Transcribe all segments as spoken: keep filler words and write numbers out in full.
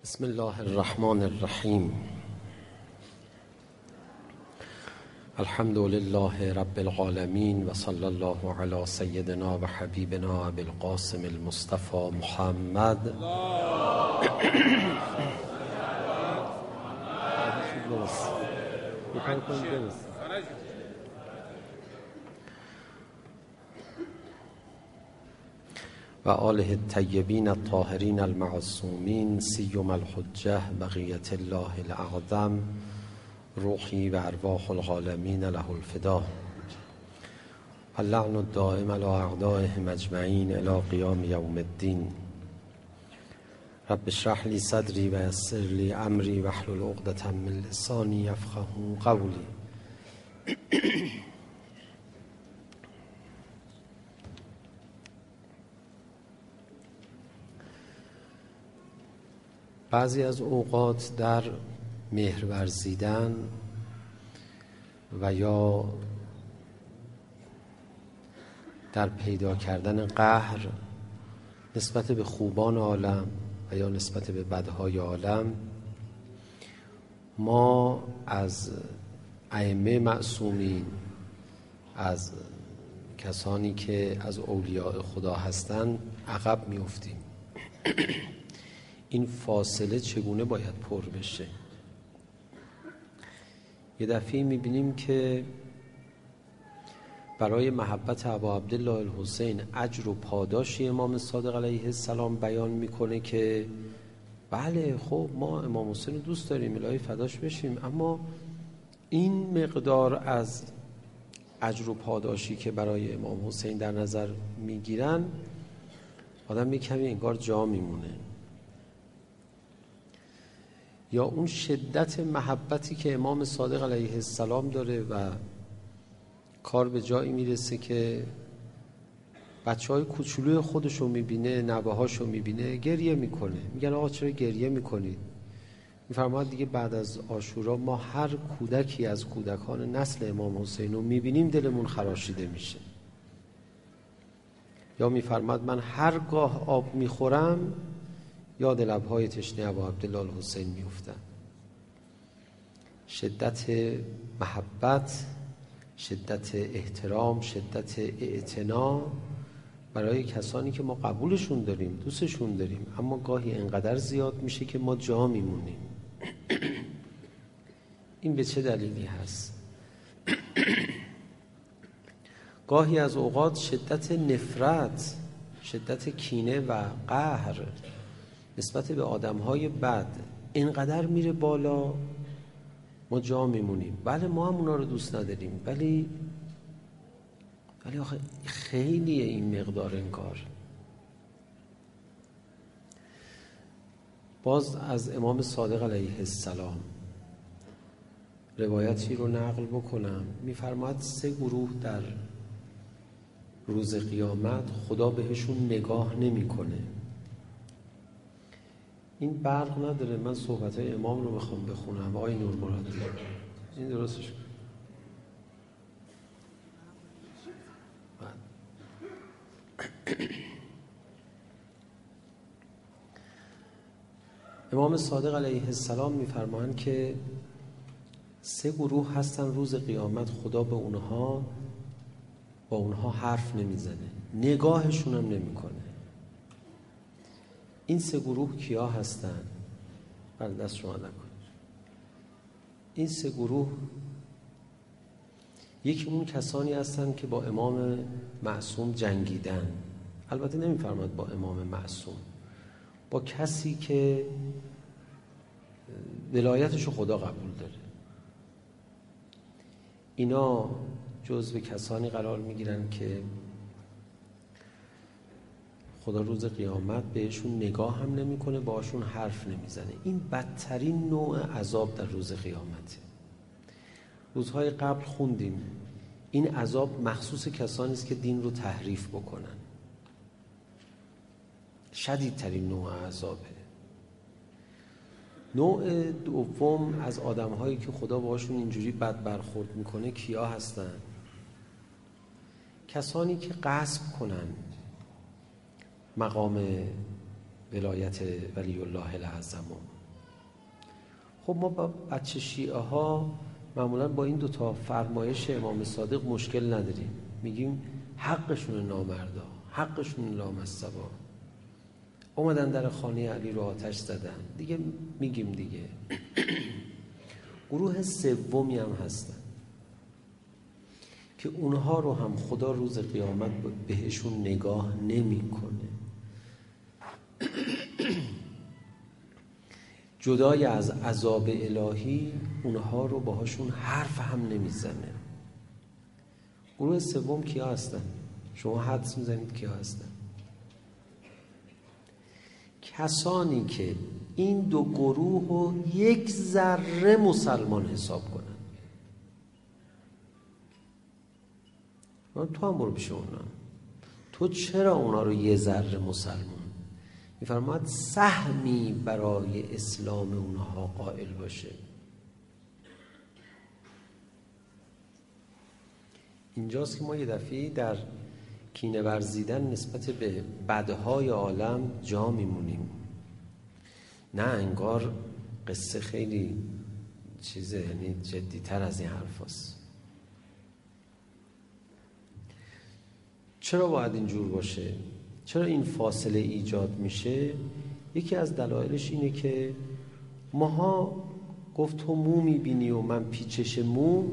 بسم الله الرحمن الرحیم. الحمد لله رب العالمین و صلی الله علی سیدنا و حبیبنا ابی القاسم المصطفى محمد. و آله الطیبین الطاهرین المعصومین سیم الحجة بقیة الله الاعظم روحی و ارواح العالمین له الفدا. اللعن الدائم علی اعدائهم اجمعین الی قیام یوم الدین. رب اشرح لی صدری و یسر لی امری واحلل عقدة من لسانی یفقهوا قولی. بعضی از اوقات در مهر ورزیدن و یا در پیدا کردن قهر نسبت به خوبان عالم و یا نسبت به بدهای عالم، ما از ائمه معصومین، از کسانی که از اولیاء خدا هستند عقب میافتیم. این فاصله چگونه باید پر بشه؟ یه دفعه میبینیم که برای محبت ابا عبدالله الحسین اجر و پاداشی امام صادق علیه السلام بیان میکنه که بله خب ما امام حسین رو دوست داریم، الهی فداش بشیم، اما این مقدار از اجر و پاداشی که برای امام حسین در نظر میگیرن آدم یکمی انگار جا میمونه. یا اون شدت محبتی که امام صادق علیه السلام داره و کار به جایی میرسه که بچه های کوچولوی خودشو میبینه، نوه هاشو میبینه، گریه میکنه. میگن آقا چرا گریه میکنید؟ میفرماید دیگه بعد از عاشورا ما هر کودکی از کودکان نسل امام حسین رو میبینیم دلمون خراشیده میشه. یا میفرماید من هرگاه آب میخورم یاد لبهای تشنه ابا عبدالله الحسین میافتم. شدت محبت، شدت احترام، شدت اعتنا برای کسانی که ما قبولشون داریم، دوستشون داریم، اما گاهی انقدر زیاد میشه که ما جا میمونیم. این به چه دلیلی هست؟ گاهی از اوقات شدت نفرت، شدت کینه و قهر نسبت به آدم‌های بد اینقدر میره بالا ما جا میمونیم. بله ما هم اونا رو دوست نداریم، ولی ولی آخه خیلیه این مقدار انکار. باز از امام صادق علیه السلام روایتی رو نقل بکنم. میفرماید سه گروه در روز قیامت خدا بهشون نگاه نمی‌کنه. این برق نداره، من صحبت‌های امام رو بخوام بخونم. آقای نور مراد این درستش کن. امام صادق علیه السلام می‌فرمایند که سه گروه هستن روز قیامت خدا به اونها با اونها حرف نمیزنه، نگاهشون هم نمی‌کنه. این سه گروه کیا هستن؟ بله دست شما نکنید. این سه گروه یکی اون کسانی هستن که با امام معصوم جنگیدن. البته نمیفرماد با امام معصوم، با کسی که ولایتشو خدا قبول داره. اینا جزو کسانی قرار میگیرن که خدا روز قیامت بهشون نگاه هم نمیکنه، باهاشون حرف نمیزنه. این بدترین نوع عذاب در روز قیامته. روزهای قبل خوندیم این عذاب مخصوص کسانی است که دین رو تحریف بکنن. شدیدترین نوع عذابه. نوع دوم از آدم‌هایی که خدا باهاشون اینجوری بد برخورد میکنه کیا هستن؟ کسانی که غصب کنن مقام ولایت ولی الله الاعظم. خب ما با بچه شیعه ها معمولا با این دوتا فرمایش امام صادق مشکل نداریم، میگیم حقشون نامردا، حقشون لامصبا، اومدن در خانه علی رو آتش زدن دیگه، میگیم دیگه. گروه سومی هم هستن که اونها رو هم خدا روز قیامت بهشون نگاه نمیکنه، جدای از عذاب الهی اونها رو باهاشون حرف هم نمیزنه. گروه سوم کیا هستن؟ شما حدس میزنید کیا هستن؟ کسانی که این دو گروه رو یک ذره مسلمان حساب کنن. تو هم برو پیش اونا، تو چرا اونا رو یه ذره مسلمان؟ میفرماید سهمی برای اسلام اونها قائل باشه. اینجاست که ما یه دفعه در کینه ورزیدن نسبت به بدهای عالم جا میمونیم. نه انگار قصه خیلی چیزه، یعنی جدی تر از این حرف هست. چرا باید اینجور باشه؟ چرا این فاصله ایجاد میشه؟ یکی از دلایلش اینه که ماها گفت تو مو میبینی و من پیچش مو،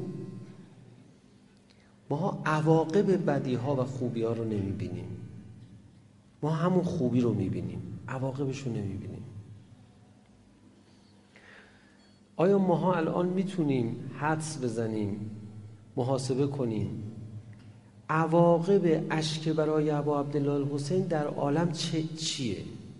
ماها عواقب بدی ها و خوبی ها رو نمیبینیم، ما همون خوبی رو میبینیم، عواقبش رو نمیبینیم. آیا ماها الان میتونیم حدس بزنیم، محاسبه کنیم عواقب اشک برای ابا عبدالله الحسین در عالم چه چیه؟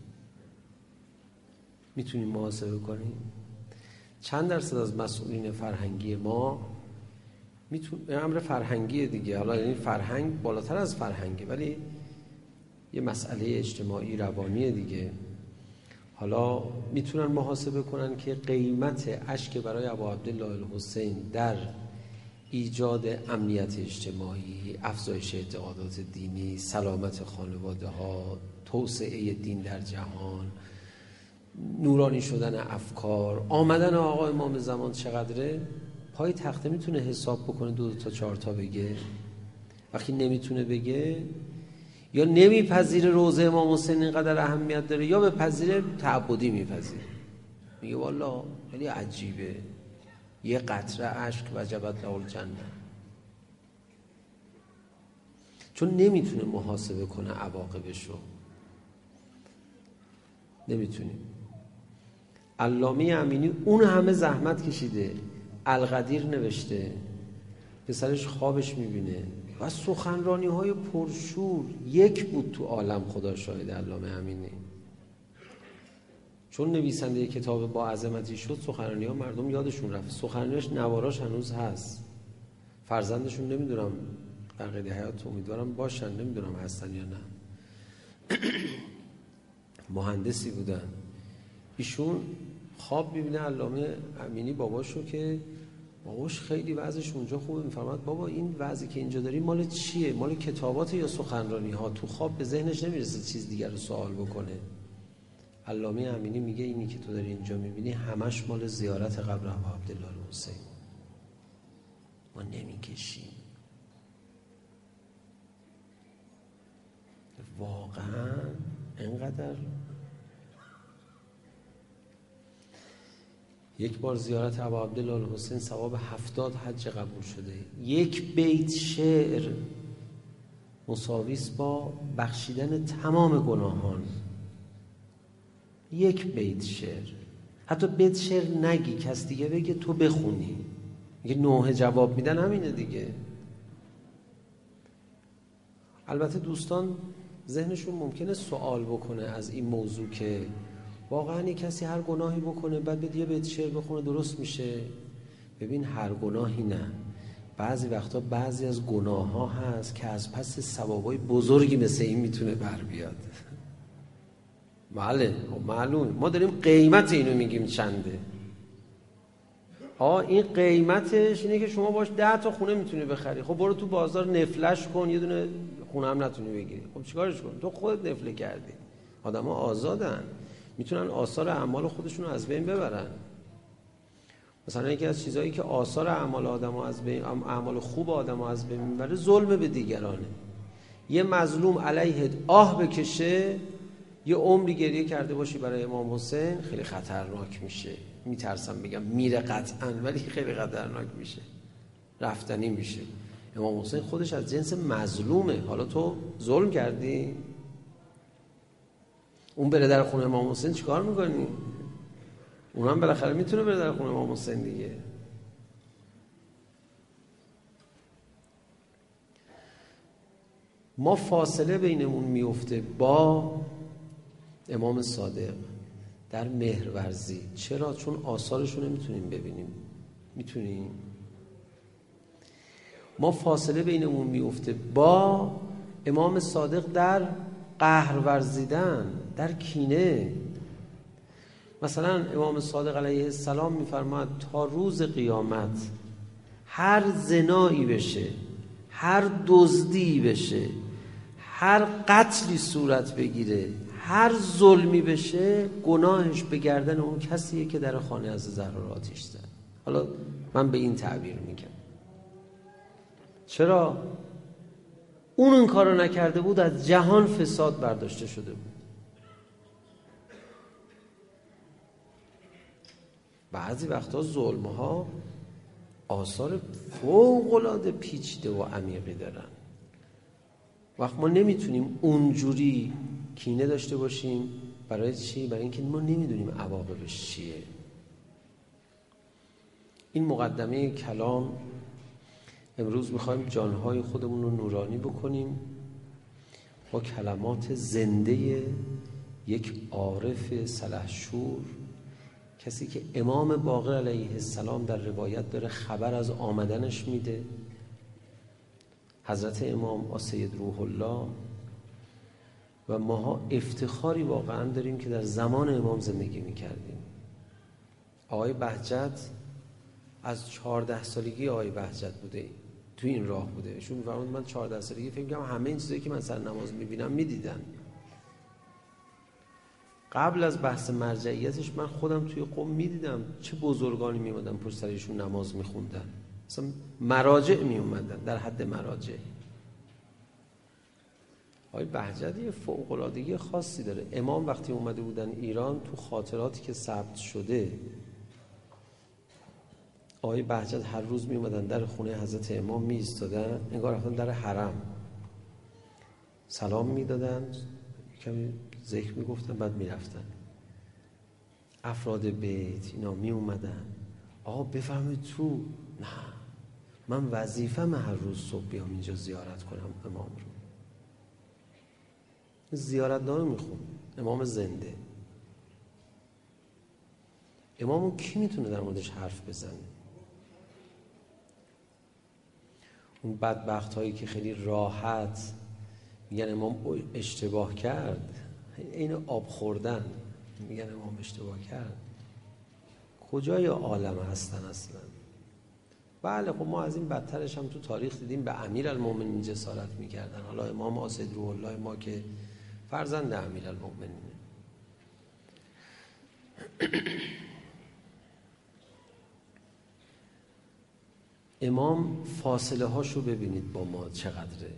میتونیم محاسبه کنیم؟ چند درصد از مسئولین فرهنگی ما میتون امر فرهنگی دیگه، حالا یعنی فرهنگ بالاتر از فرهنگه ولی یه مسئله اجتماعی روانی دیگه، حالا میتونن محاسبه کنن که قیمت اشک برای ابا عبدالله الحسین در ایجاد امنیت اجتماعی، افزایش اعتقادات دینی، سلامت خانواده ها، توسعه دین در جهان، نورانی شدن افکار، آمدن آقا امام زمان چقدره؟ پای تخته میتونه حساب بکنه دو, دو تا چهار تا بگه؟ وقتی نمیتونه بگه یا نمیپذیره روضه امام حسین اینقدر اهمیت داره یا به پذیره تعبدی میپذیره، میگه والا خیلی عجیبه، یه قطره اشک وجبت له الجنه. چون نمیتونه محاسبه کنه عواقبشو، نمیتونیم. علامه امینی اون همه زحمت کشیده، القدیر نوشته، پسرش خوابش میبینه و سخنرانی های پرشور، یک بود تو عالم، خدا شاهد علامه امینی. چون نویسنده کتاب با عظمتی شد، سخنرانی ها مردم یادشون رفت، سخنرانیش نواراش هنوز هست. فرزندشون نمیدونم در قید حیات امیدوارم باشن، نمیدونم هستن یا نه. مهندسی بودن ایشون، خواب میبینه علامه امینی باباشو که باباش خیلی وضعش اونجا خوبه، میفرماد بابا این وضعی که اینجا داری مال چیه؟ مال کتابات یا سخنرانی ها؟ تو خواب به ذهنش نمیرسه چیز دیگر رو سوال بکنه. علامه امینی میگه اینی که تو داری اینجا میبینی همش مال زیارت قبر ابا عبدالله الحسین، ما نمیکشیم. واقعا اینقدر. یک بار زیارت ابا عبدالله الحسین ثواب هفتاد حج قبول شده. یک بیت شعر مساویس با بخشیدن تمام گناهان. یک بیت شعر، حتی بیت شعر نگی، کس دیگه بگه تو بخونی، میگه نوحه جواب میدن، همینه دیگه. البته دوستان ذهنشون ممکنه سوال بکنه از این موضوع که واقعا یک کسی هر گناهی بکنه بعد به یه بیت شعر بخونه درست میشه؟ ببین هر گناهی نه، بعضی وقتا بعضی از گناه ها هست که از پس ثوابای بزرگی مثل این میتونه بر بیاد. بله معلوم، ما داریم قیمت اینو میگیم چنده. آه این قیمتش اینه که شما باش ده تا خونه میتونی بخری. خب برو تو بازار نفلش کن، یه دونه خونه هم نتونی بگیری، خب چیکارش کن؟ تو خودت نفله کردی، آدم ها آزادن، میتونن آثار اعمال خودشون رو از بین ببرن. مثلا یکی از چیزهایی که آثار اعمال آدم ها از بین، اعمال خوب آدم ها از بین میبره، ظلم به دیگرانه. یه مظلوم علیه آه بکشه، یه عمری گریه کرده باشی برای امام حسین، خیلی خطرناک میشه. میترسم بگم میره قطعا، ولی خیلی خطرناک میشه، رفتنی میشه. امام حسین خودش از جنس مظلومه، حالا تو ظلم کردی، اون بره در خونه امام حسین چیکار میکنی؟ اون هم بالاخره میتونه بره در خونه امام حسین دیگه. ما فاصله بینمون میفته با امام صادق در مهرورزی. چرا؟ چون آثارشون رو میتونیم ببینیم. میتونیم. ما فاصله بینمون میفته با امام صادق در قهر ورزیدن، در کینه. مثلا امام صادق علیه السلام میفرماد تا روز قیامت هر زنایی بشه، هر دزدی بشه، هر قتلی صورت بگیره، هر ظلمی بشه، گناهش به گردن اون کسیه که در خانه از زهرا آتش زد. حالا من به این تعبیر میگم. چرا؟ اون این کارو نکرده بود، از جهان فساد برداشته شده بود. بعضی وقتا ظلم‌ها آثار فوق‌العاده پیچیده و عمیقی دارن. وقت ما نمیتونیم اونجوری کینه داشته باشیم. برای چی؟ برای اینکه ما نمیدونیم عواقبش چیه. این مقدمه کلام. امروز میخوایم جانهای خودمون رو نورانی بکنیم با کلمات زنده یک عارف سلحشور، کسی که امام باقر علیه السلام در روایت داره خبر از آمدنش میده، حضرت امام السید روح الله. و ماها افتخاری واقعا داریم که در زمان امام زندگی میکردیم. آقای بهجت از چهارده سالگی آقای بهجت بوده تو این راه بوده. ایشون می‌فرماد من چهارده سالگی فکر می‌کردم همه این چیزایی که من سر نماز می‌بینم می‌دیدن. قبل از بحث مرجعیتش من خودم توی قم می‌دیدم چه بزرگانی می‌اومدن پشت سر ایشون نماز می‌خوندن. مثلا مراجع می‌اومدن، در حد مراجع. آقای بهجت یه فوق‌العادگی خاصی داره. امام وقتی اومده بودن ایران، تو خاطراتی که ثبت شده، آقای بهجت هر روز می اومدن در خونه حضرت امام می ایستادن، انگار رفتن در حرم، سلام می دادن، کمی ذکر می گفتن، بعد می رفتن. افراد بیت اینا می اومدن، آقا بفهمید تو، نه من وظیفه‌م هر روز صبح بیام اینجا زیارت کنم امام رو. زیارت نامه می خون امام زنده. امامو کی میتونه در موردش حرف بزنه؟ اون بدبخت هایی که خیلی راحت میگن امام اشتباه کرد، این آب خوردن، میگن امام اشتباه کرد، کجای عالم هستن اصلا؟ بله خب ما از این بدترش هم تو تاریخ دیدیم، به امیرالمومنین جسارت میکردن. حالا امام السید روح الله ما که فرزند امیرالمومنینه. امام فاصله هاشو ببینید با ما چقدره.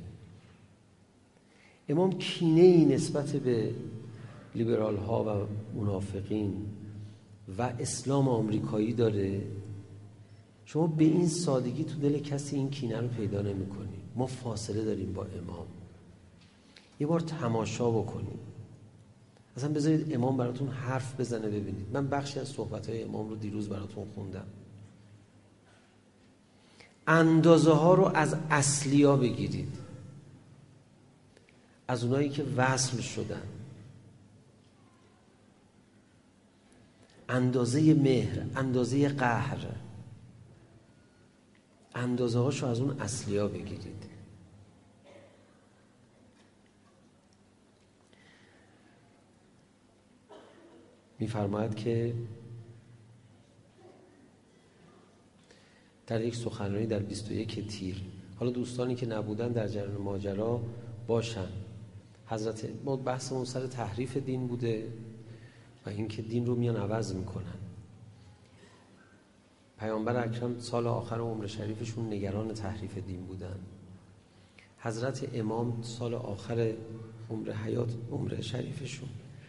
امام کینه ای نسبت به لیبرال ها و منافقین و اسلام آمریکایی داره. شما به این سادگی تو دل کسی این کینه رو پیدا نمی کنی. ما فاصله داریم با امام. یه بار تماشا بکنید، اصلا بذارید امام براتون حرف بزنه ببینید. من بخشی از صحبت‌های امام رو دیروز براتون خوندم. اندازه ها رو از اصلیا بگیرید، از اونایی که وصل شدن. اندازه مهر، اندازه قهر، اندازه هاشو از اون اصلیا بگیرید. می‌فرماید که در یک سخنرانی در بیست و یک تیر، حالا دوستانی که نبودن در جریان ماجرا باشن، حضرت ما بحثمون سر تحریف دین بوده و اینکه دین رو میان عوض میکنن. پیامبر اکرم سال آخر عمر شریفشون نگران تحریف دین بودن. حضرت امام سال آخر عمر حیات عمر شریفشون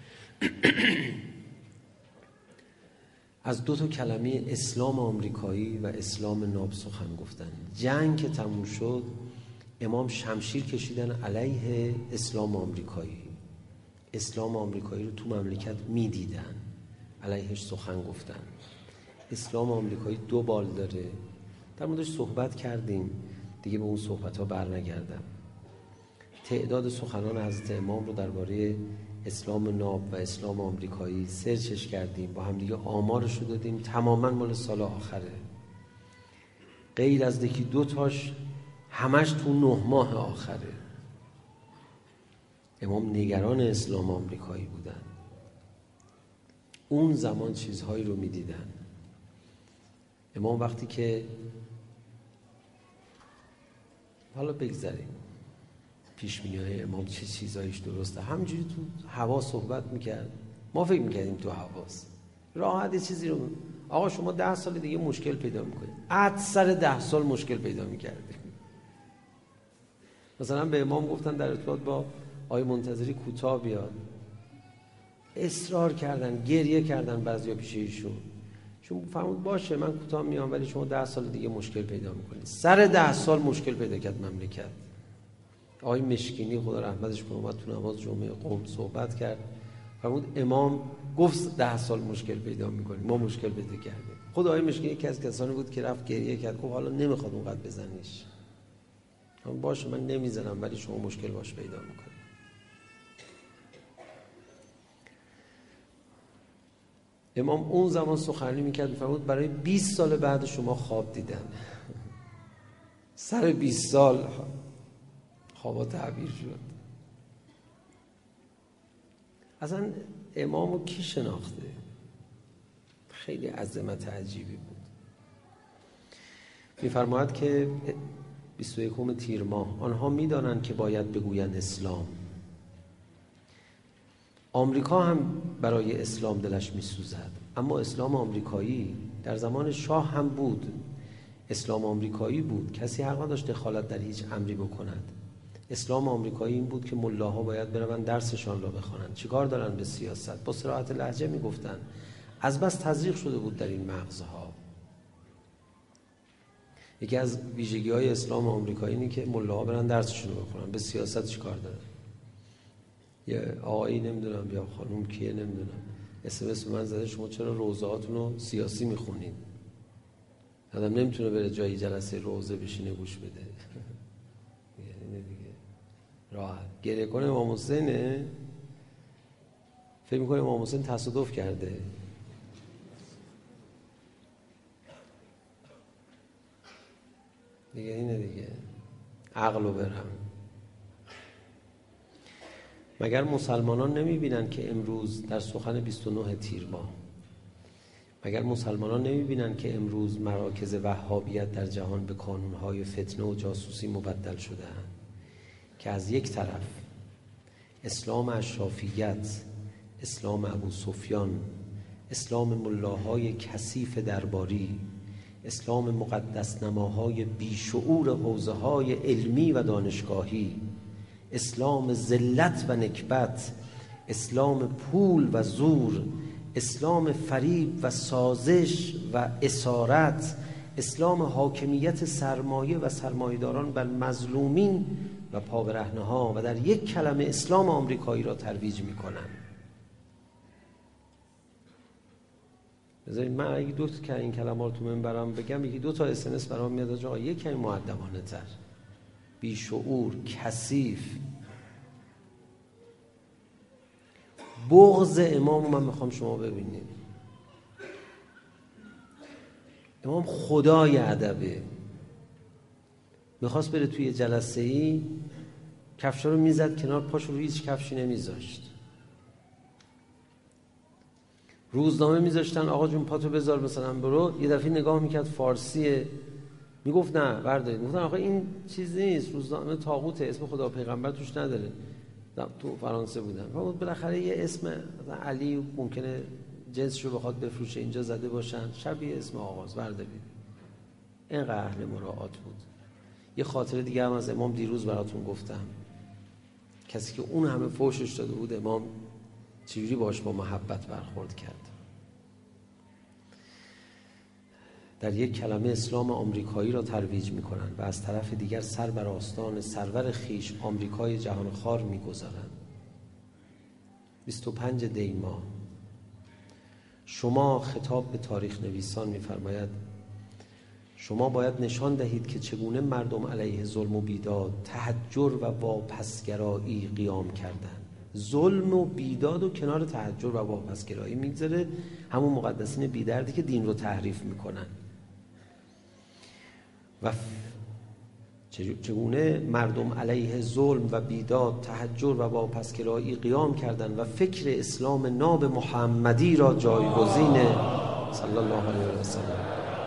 از دو تا کلمه اسلام آمریکایی و اسلام ناب سخن گفتن. جنگ که تموم شد امام شمشیر کشیدن علیه اسلام آمریکایی. اسلام آمریکایی رو تو مملکت میدیدن، علیهش سخن گفتن. اسلام آمریکایی دو بال داره، در موردش صحبت کردیم دیگه، به اون صحبت ها بر نگردم. تعداد سخنان حضرت امام رو درباره اسلام ناب و اسلام آمریکایی سرچش کردیم، با هم دیگه آمارش رو دادیم، تماما مال سال آخره، غیر از یکی دو تاش همش تو نه ماه آخره. امام نگران اسلام آمریکایی بودن، اون زمان چیزهایی رو میدیدن. امام وقتی که حالا بگذاریم پیش‌بینی‌های امام چه چیزایش درسته، همینجوری تو هوا صحبت میکرد، ما فکر میکردیم تو هواست راحت یه چیزی رو، آقا شما ده سال دیگه مشکل پیدا میکنید، عد سر ده سال مشکل پیدا میکردیم. مثلا به امام گفتن در ارتباط با آقای منتظری کوتاه بیاد، اصرار کردن، گریه کردن بعضیا پیش ایشون، چون فرمود باشه من کوتاه میام ولی شما ده سال دیگه مشکل پیدا میکنید. سر ده سال مشکل پیدا کرد مملکت. آقای مشکینی خدا رحمتش کنه اومد تو نماز جمعه قم صحبت کرد، فرمود امام گفت ده سال مشکل پیدا میکنیم، ما مشکل پیدا کردیم. خود آقای مشکینی یکی از کسانی بود که رفت گریه کرد، گفت حالا نمیخواد اونقدر بزنیش، باشه من نمیزنم ولی شما مشکل باش پیدا میکنید. امام اون زمان سخنرانی میکرد، میفرمود برای بیست سال بعد شما خواب دیدن. سر بیست سال خوابا تعبیر شد. اصلا امامو کی شناخته؟ خیلی عظمت عجیبی بود. میفرماید که بیست و یکم تیر ماه آنها میدانند که باید بگویند اسلام. آمریکا هم برای اسلام دلش میسوزد، اما اسلام آمریکایی در زمان شاه هم بود، اسلام آمریکایی بود، کسی حق نداشت دخالت در هیچ امری بکند. اسلام آمریکایی این بود که ملاها باید بروند درسشان را بخوانند. چیکار دارن به سیاست؟ با صراحت لهجه میگفتن، از بس تزریق شده بود در این مغزها. یکی از ویژگی‌های اسلام آمریکایی اینه که ملاها برن درسشون رو بخونن، به سیاست چیکار دارن؟ یه آقایی نمیدونم یا خانم کیه نمیدونم اس ام اس من زده شما چرا روزهاتون رو سیاسی میخونید؟ آدم نمیتونه بره جایی جلسه روزه بشینه گوش بده. یعنی دیگه راحت گریه کنه. امام حسینه فکر میکنه امام حسین تصادف کرده. دیگه اینه دیگه، عقل و برم. مگر مسلمانان نمیبینن که امروز در سخن بیست و نه تیر ماه، مگر مسلمانان نمیبینن که امروز مراکز وهابیت در جهان به کانونهای فتنه و جاسوسی مبدل شده‌اند که از یک طرف اسلام اشرافیت، اسلام ابو سفیان، اسلام ملاهای کثیف درباری، اسلام مقدس نماهای بیشعور حوزه‌های علمی و دانشگاهی، اسلام ذلت و نکبت، اسلام پول و زور، اسلام فریب و سازش و اسارت، اسلام حاکمیت سرمایه و سرمایه‌داران بر مظلومین و پابرهنه‌ها و در یک کلمه اسلام آمریکایی را ترویج می‌کنند. بذارید من اگه دو تا این کلمه رو تو منبرم بگم، یکی دو تا اس ام اس برام میاد آقا یک کمی مؤدبانه تر، بیشعور، کثیف. بغض امام من میخوام شما ببینید. امام خدای ادبه، میخواست بره توی جلسه ای کفشا رو میزد کنار پاش رو هیچ کفشی نمیذاشت. روزنامه میذاشتن آقا جون پاتو بذار مثلا برو، یه دفعه نگاه میکرد فارسیه، میگفت نه بردارید. میگفتن آقا این چیز نیست، روزنامه طاغوته، اسم خدا پیغمبر توش نداره. تو فرانسه بودن و بالاخره یه اسم علی ممکنه جنسشو بخواد بفروشه اینجا زده باشن، شبیه اسم آغاز بردارید. اینقدر اهل مراعات بود. یه خاطره دیگه هم از امام دیروز براتون گفتم. کسی که اون همه فوشش داده بود امام چجوری باش با محبت برخورد کرد. در یک کلمه اسلام آمریکایی را ترویج می‌کنند و از طرف دیگر سر بر آستان سرور خیش آمریکای جهانخوار می‌گذارند. بیست و پنج دی ماه شما خطاب به تاریخ نویسان می‌فرماید شما باید نشان دهید که چگونه مردم علیه ظلم و بیداد، تحجر و واپسگرایی قیام کردند. ظلم و بیداد و کنار تحجر و واپسگرایی میگذاره همون مقدسین بیدردی که دین رو تحریف میکنن. و چگونه مردم علیه ظلم و بیداد، تحجر و واپسگرایی قیام کردند و فکر اسلام ناب محمدی را جایگزین صلی الله علیه و سلم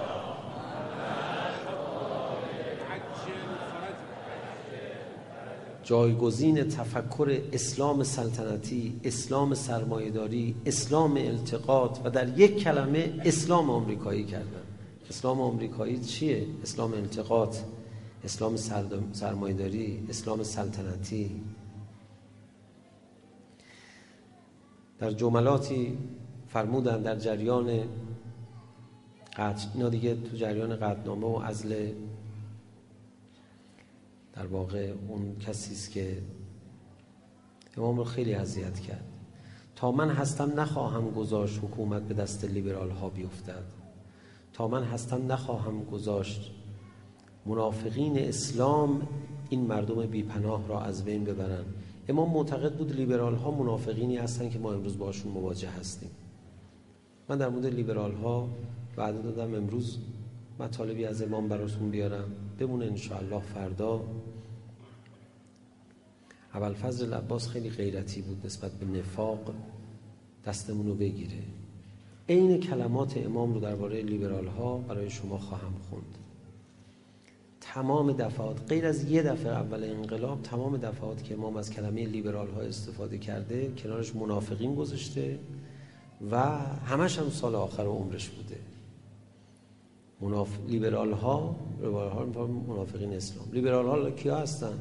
جایگزین تفکر اسلام سلطنتی، اسلام سرمایه‌داری، اسلام التقاط و در یک کلمه اسلام آمریکایی کردن. اسلام آمریکایی چیه؟ اسلام التقاط، اسلام سرمایه‌داری، اسلام سلطنتی. در جملاتی فرمودن در جریان قطع، اینا دیگه تو جریان قطعنامه و عزل در واقع اون کسی است که امام رو خیلی اذیت کرد. تا من هستم نخواهم گذاشت حکومت به دست لیبرال ها بیفتد. تا من هستم نخواهم گذاشت منافقین اسلام این مردم بیپناه را از بین ببرن. امام معتقد بود لیبرال ها منافقینی هستن که ما امروز باشون مواجه هستیم. من در مورد لیبرال ها وعده دادم امروز مطالبی از امام براتون بیارم، بمونه انشاءالله فردا. ابوالفضل العباس خیلی غیرتی بود نسبت به نفاق، دستمون رو بگیره. عین کلمات امام رو درباره لیبرال ها برای شما خواهم خوند. تمام دفعات غیر از یه دفعه اول انقلاب، تمام دفعات که امام از کلمه لیبرال ها استفاده کرده کنارش منافقین گذاشته و همش هم سال آخر عمرش بوده. مناف... لیبرال ها لیبرال ها منافقین اسلام. لیبرال ها کیا هستن؟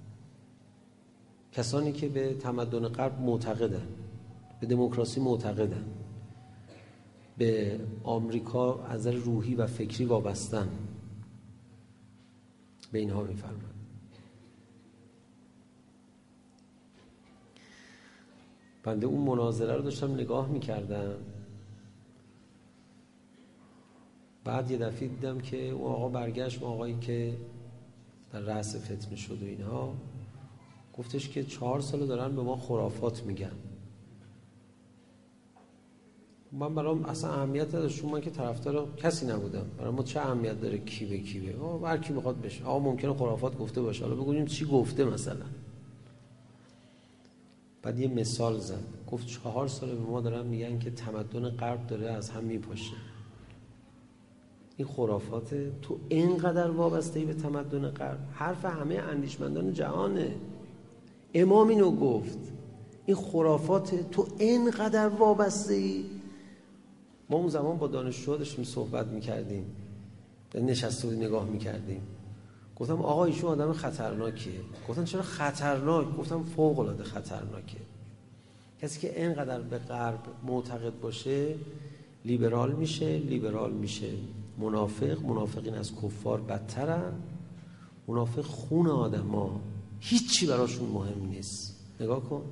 کسانی که به تمدن غرب معتقدن، به دموکراسی معتقدن، به آمریکا از نظر روحی و فکری وابستن. به اینها میفرمایند. بنده اون مناظره رو داشتم نگاه میکردم، بعد یه دفعه دیدم که اون آقا برگشت، اون آقایی که در رأس فتنه شد و اینها، گفتش که چهار سال دارن به ما خرافات میگن. من برام اصلا اهمیت نداشت، چون من که طرفدار کسی نبودم. برام ما چه اهمیت داره کی به کی به، آه هر کی میخواد بشه. آقا ممکنه خرافات گفته باشه، حالا بگویم چی گفته مثلا. بعد یه مثال زد، گفت چهار سال به ما دارن میگن که تمدن غرب داره از هم میپاشه. این خرافاته؟ تو اینقدر وابسته‌ای به تمدن غرب؟ حرف همه اندیشمندان جهانه. امام اینو گفت. این خرافاته؟ تو اینقدر وابسته‌ای؟ ما اون زمان با دانشجوها داشتیم صحبت میکردیم، نشسته بودیم نگاه میکردیم. گفتم آقا ایشون آدم خطرناکیه. گفتن چرا خطرناک؟ گفتم فوق العاده خطرناکه. کسی که اینقدر به غرب معتقد باشه لیبرال میشه، لیبرال میشه منافق. منافقین از کفار بدترن. منافق خون آدم ها هیچی براشون مهم نیست. نگاه کن،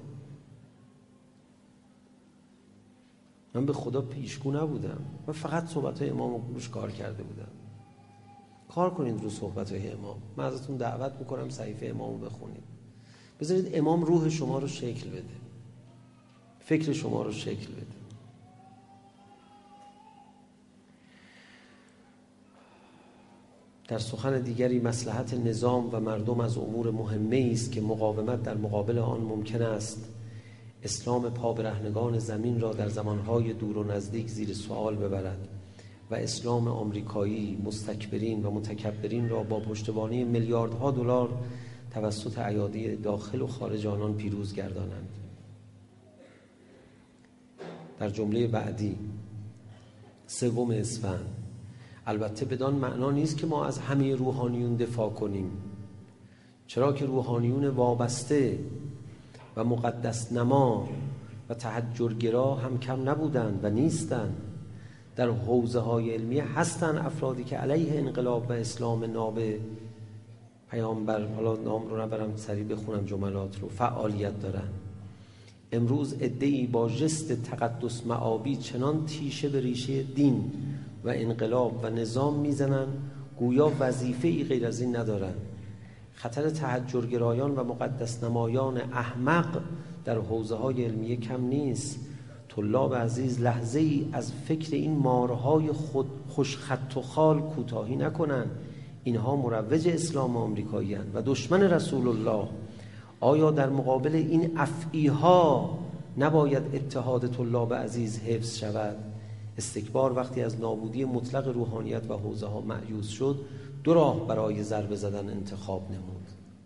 من به خدا پیشگو نبودم، من فقط صحبت‌های امام رو روش کار کرده بودم. کار کنید رو صحبت‌های امام. من ازتون دعوت میکنم صحیفه امام رو بخونید، بذارید امام روح شما رو شکل بده، فکر شما رو شکل بده. در سخن دیگری مصلحت نظام و مردم از امور مهمه است که مقاومت در مقابل آن ممکن است اسلام پابرهنگان زمین را در زمانهای دور و نزدیک زیر سوال ببرد و اسلام آمریکایی مستکبرین و متکبرین را با پشتیبانی میلیاردها دلار توسط ایادی داخل و خارج آنان پیروز گردانند. در جمله بعدی سوم اسفند، البته بدان معنا نیست که ما از همه روحانیون دفاع کنیم، چرا که روحانیون وابسته و مقدس نما و تحجرگرا هم کم نبودند و نیستند. در حوزه های علمیه هستند افرادی که علیه انقلاب و اسلام ناب پیامبر، حالا نام رو نبرم سریع بخونم جملات رو، فعالیت دارند. امروز عده‌ای با ژست تقدس معابی چنان تیشه به ریشه دین و انقلاب و نظام میزنند گویا وظیفه‌ای غیر از این ندارند. خطر تحجرگرایان و مقدس نمایان احمق در حوزه های علمیه کم نیست. طلاب عزیز لحظه ای از فکر این مارهای خود خوش خط و خال کوتاهی نکنند. اینها مروج اسلام آمریکایی هستند و دشمن رسول الله. آیا در مقابل این افعی‌ها نباید اتحاد طلاب عزیز حفظ شود؟ استکبار وقتی از نابودی مطلق روحانیت و حوزه ها مأیوس شد، دو راه برای ضربه زدن انتخاب نمود.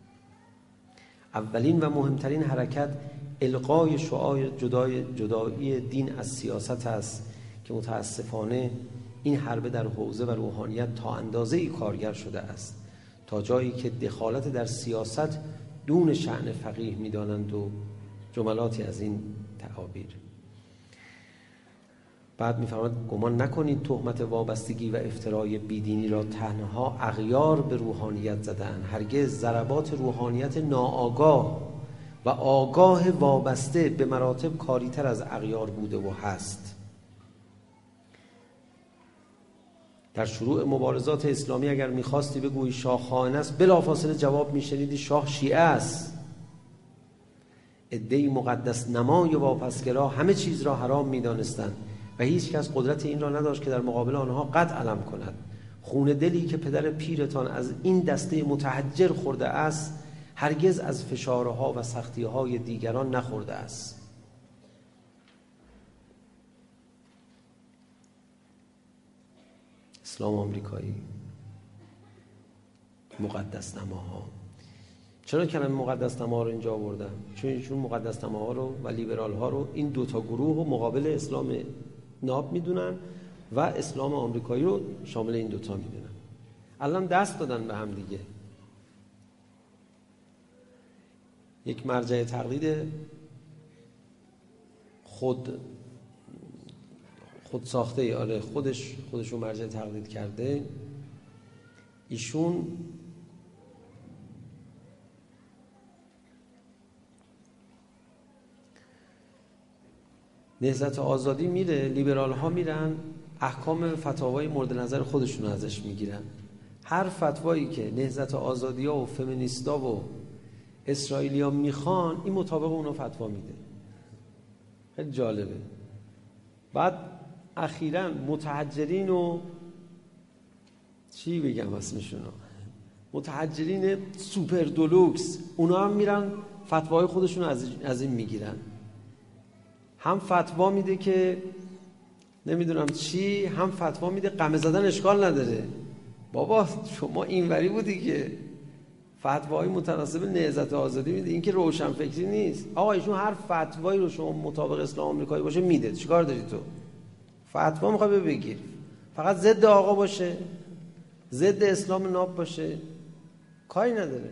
اولین و مهمترین حرکت القای شعار جدای جدایی دین از سیاست است که متاسفانه این حربه در حوزه و روحانیت تا اندازه‌ای کارگر شده است، تا جایی که دخالت در سیاست دون شأن فقیه می‌دانند و جملاتی از این تعابیر. بعد می‌فرماید گمان نکنید تهمت وابستگی و افترای بیدینی را تنها اغیار به روحانیت زدند. هرگز ضربات روحانیت ناآگاه و آگاه وابسته به مراتب کاری‌تر از اغیار بوده و هست. در شروع مبارزات اسلامی اگر می‌خواستی بگویی شاه خائن است، بلافاصله جواب می‌شنیدی شاه شیعه است. عده‌ای مقدس نمای واپسگرا همه چیز را حرام می‌دانستند و هیچ کس قدرت این را نداشت که در مقابل آنها قد علم کند. خون دلی که پدر پیرتان از این دسته متحجر خورده است، هرگز از فشارها و سختی‌های دیگران نخورده است. اسلام آمریکایی، مقدس نماها. چرا کلمه مقدس نما رو اینجا آوردم؟ چون ایشون مقدس نماها رو و لیبرال ها رو، این دوتا گروه رو مقابل اسلام ناب میدونن و اسلام آمریکایی رو شامل این دوتا میدونن. الان دست دادن به هم دیگه. یک مرجع تقلید خود خود ساخته ای، آره خودش خودشون مرجع تقلید کرده. ایشون نهضت آزادی میره، لیبرال ها میرن احکام فتاوای مورد نظر خودشون ازش میگیرن. هر فتوایی که نهضت آزادی ها و فمینیستا و اسرائیلیا میخوان، این مطابق اونو فتوا میده. خیلی جالبه. بعد اخیراً متحجرین و چی بگم اسمشونو، متحجرین سوپر دولوکس، اونا هم میرن فتوای خودشون از از این میگیرن. هم فتوا میده که نمیدونم چی، هم فتوا میده قمه زدن اشکال نداره. بابا شما اینوری بودی که فتوای متناسب نهضت آزادی میده، این که روشن فکری نیست. آقا ایشون هر فتوایی رو شما مطابق اسلام آمریکایی باشه میده، چیکار داری تو؟ فتوا میخوای بگیر، فقط ضد آقا باشه، ضد اسلام ناب باشه، کاری نداره.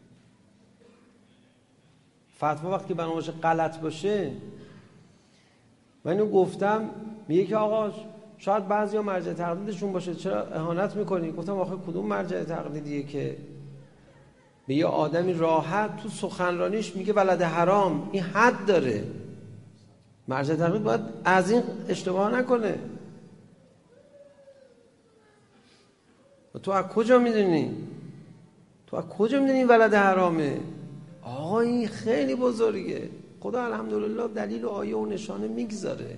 فتوا وقتی بنا باشه غلط باشه، من اینو گفتم، میگه که آقا شاید بعضیا مرجع تقلیدشون باشه، چرا اهانت میکنی؟ گفتم آخه کدوم مرجع تقلیدیه که به یه آدمی راحت تو سخنرانیش میگه ولد حرام؟ این حد داره. مرجع تقلید باید از این اشتباه نکنه. و تو از کجا میدونی؟ تو از کجا میدونی این ولد حرامه؟ آقا این خیلی بزرگه. خدا الحمدلله دلیل و آیه و نشانه میگذاره،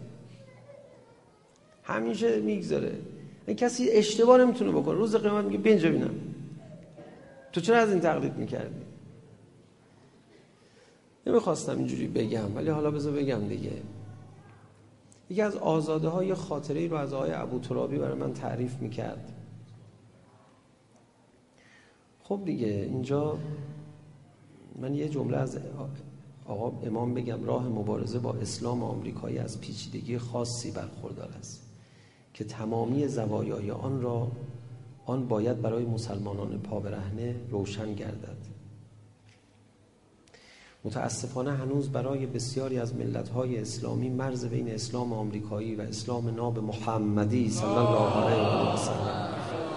همیشه میگذاره. این کسی اشتباه نمیتونه بکنه. روز قیامت میگه بینجا بینم تو چرا از این تقلید میکردی؟ نمیخواستم اینجوری بگم ولی حالا بذار بگم دیگه. یکی از آزاده ها یه خاطره رو از آقای ابوترابی برای من تعریف میکرد. خب دیگه اینجا من یه جمله از آقا امام بگم: راه مبارزه با اسلام آمریکایی از پیچیدگی خاصی برخوردار است که تمامی زوایای آن را آن باید برای مسلمانان پابرهنه روشن گردد. متاسفانه هنوز برای بسیاری از ملت‌های اسلامی مرز بین اسلام آمریکایی و اسلام ناب محمدی صلی الله علیه و سلم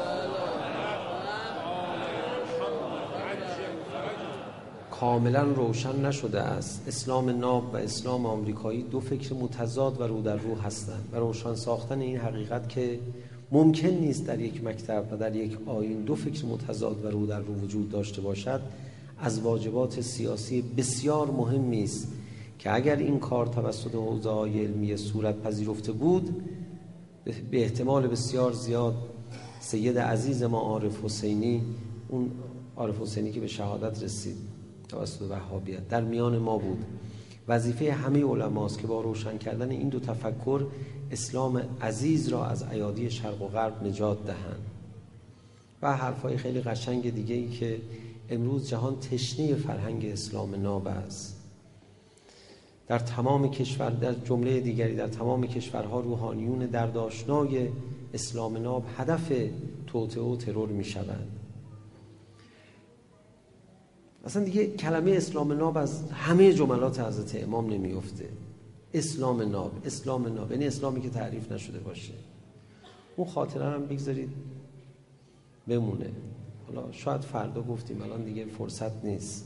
کاملا روشن نشده است. اسلام ناب و اسلام آمریکایی دو فکر متضاد و رو در رو هستند و روشن ساختن این حقیقت که ممکن نیست در یک مکتب و در یک آیین دو فکر متضاد و رو در رو وجود داشته باشد، از واجبات سیاسی بسیار مهمی است که اگر این کار توسط حوزه‌های علمی صورت پذیرفته بود، به احتمال بسیار زیاد سید عزیز ما عارف حسینی، اون عارف حسینی که به شهادت رسید توسط وهابیت، در میان ما بود. وظیفه همه علماست که با روشن کردن این دو تفکر اسلام عزیز را از ایادی شرق و غرب نجات دهند. و حرفای خیلی قشنگ دیگه ای که امروز جهان تشنه فرهنگ اسلام ناب است. در تمام کشور، در جمله دیگری در تمام کشورها روحانیون دردآشنای اسلام ناب هدف توطئه و ترور می شوند. اصلا دیگه کلمه اسلام ناب از همه جملات حضرت امام نمیفته. اسلام ناب، اسلام ناب یعنی اسلامی که تعریف نشده باشه. اون خاطره هم بگذارید بمونه. حالا شاید فردا گفتیم، الان دیگه فرصت نیست.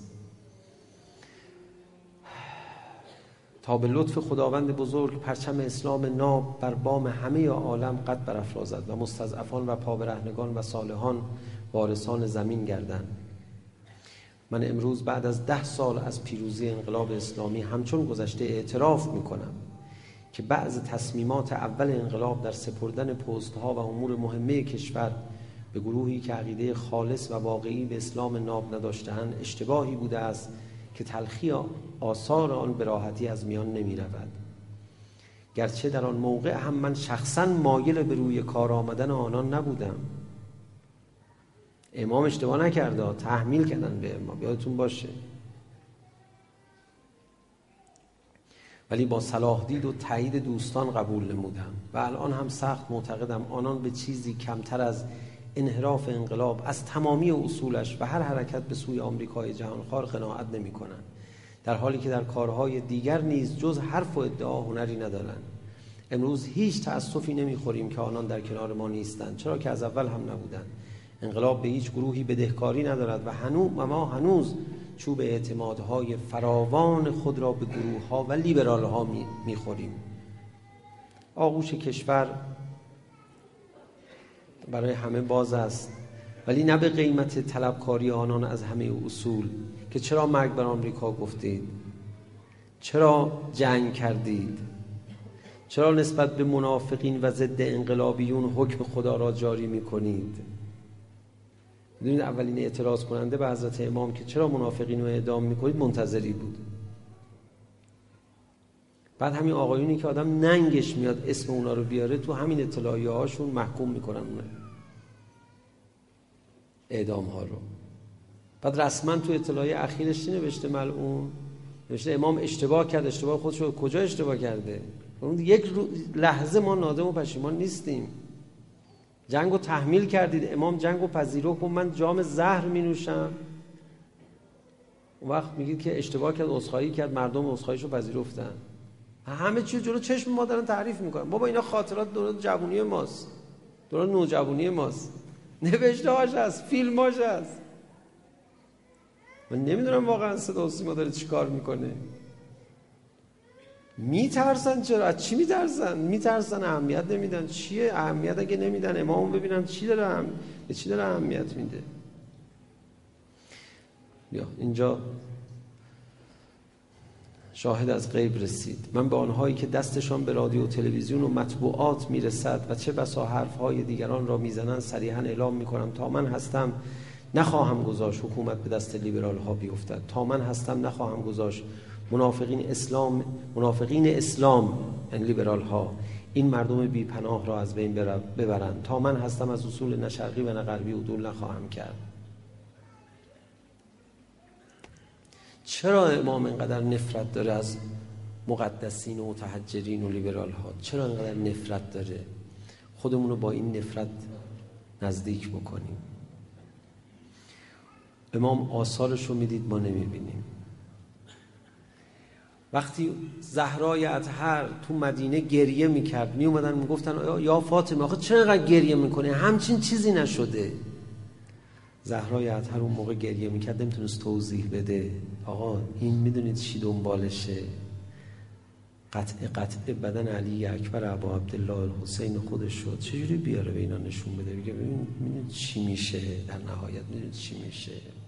تا به لطف خداوند بزرگ پرچم اسلام ناب بر بام همه عالم قد برافرازد و مستضعفان و پابرهنگان و صالحان وارثان زمین گردند. من امروز بعد از ده سال از پیروزی انقلاب اسلامی همچون گذشته اعتراف میکنم که بعض تصمیمات اول انقلاب در سپردن پست‌ها و امور مهمه کشور به گروهی که عقیده خالص و واقعی به اسلام ناب نداشته‌اند اشتباهی بوده است که تلخی آثار آن به راحتی از میان نمی رود. گرچه در آن موقع هم من شخصاً مایل به روی کار آمدن آنان نبودم. امام اشتباه نکرده، تحمیل کردن به امام، یادتون باشه. ولی با صلاح دید و تایید دوستان قبول نمودم و الان هم سخت معتقدم آنان به چیزی کمتر از انحراف انقلاب از تمامی اصولش و هر حرکت به سوی آمریکای جهانخوار قناعت نمی کنند، در حالی که در کارهای دیگر نیز جز حرف و ادعا هنری ندارند. امروز هیچ تأسفی نمی خوریم که آنان در کنار ما نیستند، چرا که از اول هم نبودند. انقلاب به هیچ گروهی بدهکاری ندارد و هنوز و ما هنوز چوب اعتمادهای فراوان خود را به گروه‌ها و لیبرال‌ها می‌خوریم. آغوش کشور برای همه باز است، ولی نه به قیمت طلبکاری آنان از همه اصول که چرا مرگ بر آمریکا گفتید، چرا جنگ کردید، چرا نسبت به منافقین و ضد انقلابیون حکم خدا را جاری می‌کنید. می‌دونید اولین اعتراض کننده به حضرت امام که چرا منافقین رو اعدام می‌کنید منتظری بود. بعد همین آقایونی که آدم ننگش میاد اسم اونا رو بیاره، تو همین اطلاعیه هاشون محکوم میکنن اون اعدام ها رو. بعد رسما تو اطلاعیه اخیرش نوشته ملعون، نوشته امام اشتباه کرد. اشتباه خودش رو کجا اشتباه کرده؟ اون یک لحظه ما نادم و پشیمان نیستیم. جنگو تحمیل کردید، امام جنگو پذیرفت و من جام زهر می نوشم. اون وقت میگید که اشتباه کرد، عذرخواهی کرد، مردم عذرخواهیشو پذیرفتن. همه چیز جلو چشم ما دارن تعریف میکنن. بابا اینا خاطرات دوران جوونی ماست، دوران نوجوانی ماست، نوشته هاش هست، فیلم هاش هست. من نمیدونم واقعا صدا و سیما داره چی کار میکنه. میترسن. چرا؟ از چی میترسن؟ میترسن، اهمیت نمیدن. چیه اهمیت اگه نمیدن؟ امامو ببینن چی داره هم... به چی داره اهمیت میده. بیا اینجا شاهد از غیب رسید. من به آنهایی که دستشان به رادیو و تلویزیون و مطبوعات میرسد و چه بسا حرفهای دیگران را میزنند صریحا اعلام میکنم تا من هستم نخواهم گذاشت حکومت به دست لیبرال ها بیفتد. تا من هستم نخواهم گذاشت منافقین اسلام منافقین اسلام یعنی لیبرال ها این مردم بی پناه را از بین ببرند. تا من هستم از اصول نه شرقی و نه غربی عدول نخواهم کرد. چرا امام اینقدر نفرت داره از مقدسین و متحجرین و لیبرال ها؟ چرا اینقدر نفرت داره؟ خودمون رو با این نفرت نزدیک بکنیم. امام آثارش رو میدید، ما نمیبینیم. وقتی زهرای اطهر تو مدینه گریه میکرد، میومدن میگفتن یا فاطمه آخه چرا اینقدر گریه میکنی؟ همچین چیزی نشده. زهرای اطهر اون موقع گریه میکرد، نمیتونست توضیح بده آقا این میدونید چی دنبالشه؟ قطع قطع بدن علی اکبر ابا عبدالله الحسین خودش شد. چجوری بیاره به اینا نشون بده بگه ببین میدونید چی میشه در نهایت؟ میدونید چی میشه؟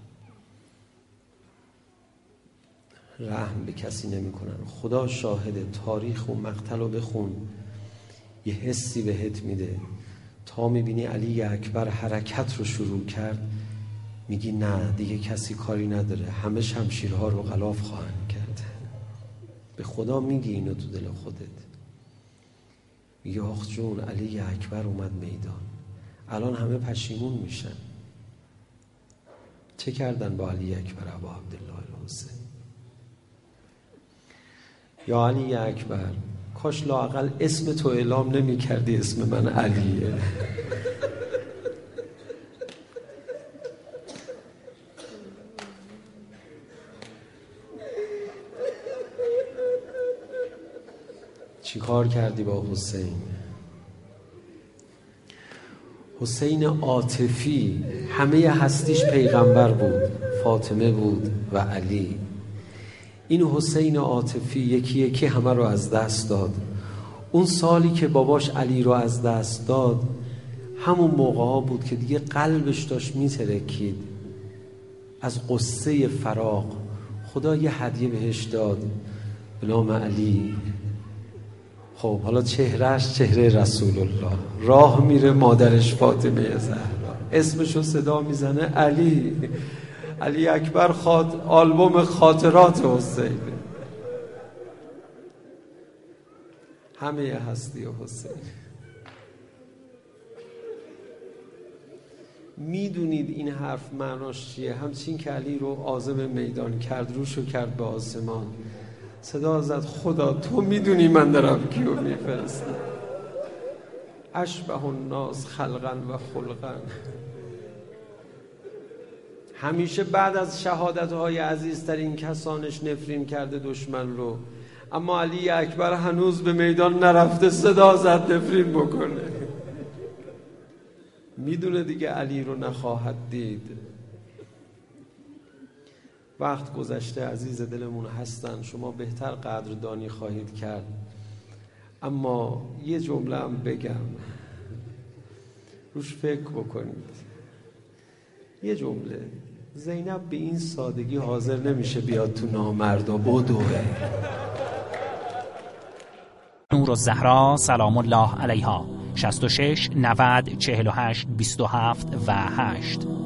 رحم به کسی نمی کنن. خدا شاهده، تاریخ و مقتل رو بخون، یه حسی بهت میده. تا میبینی علی اکبر حرکت رو شروع کرد میگی نه دیگه کسی کاری نداره، همه شمشیرها رو غلاف خواهند کرد. به خدا میگی اینو تو دل خودت، میگی آخ جون علی اکبر اومد میدان. الان همه پشیمون میشن. چه کردن با علی اکبر ابا عبدالله الحسین؟ یا علی اکبر کاش لااقل اسم تو اعلام نمی کردی اسم من علیه. چی کار کردی با حسین؟ حسین عاطفی همه هستیش پیغمبر بود، فاطمه بود و علی. این حسین عاطفی یکی یکی همه رو از دست داد. اون سالی که باباش علی رو از دست داد همون موقع ها بود که دیگه قلبش داشت میترکید از قصه فراق. خدا یه هدیه بهش داد به نام علی. خب حالا چهرهش چهره رسول الله، راه میره مادرش فاطمه زهرا، اسمشو صدا میزنه علی. علی اکبر خاط... آلبوم خاطرات حسین، همه هستی حسین. میدونید این حرف معناش چیه؟ همچین که علی رو عازم میدان کرد، روشو کرد به آسمان، صدا زد خدا تو میدونی من دارم کیو میفرستم. اشبه الناس خلقا و خلقا. همیشه بعد از شهادت‌های عزیزترین کسانش نفرین کرده دشمن رو، اما علی اکبر هنوز به میدان نرفته، صدا زد نفرین بکنه. میدونه دیگه علی رو نخواهد دید. وقت گذشته، عزیز دلمون هستن، شما بهتر قدردانی خواهید کرد. اما یه جمله هم بگم، روش فکر بکنید. یه جمله، زینب به این سادگی حاضر نمیشه بیاد تو نامردا بدوه. نور الزهرا سلام الله علیها، شصت و شش نود چهل و هشت بیست و هفت و هشت.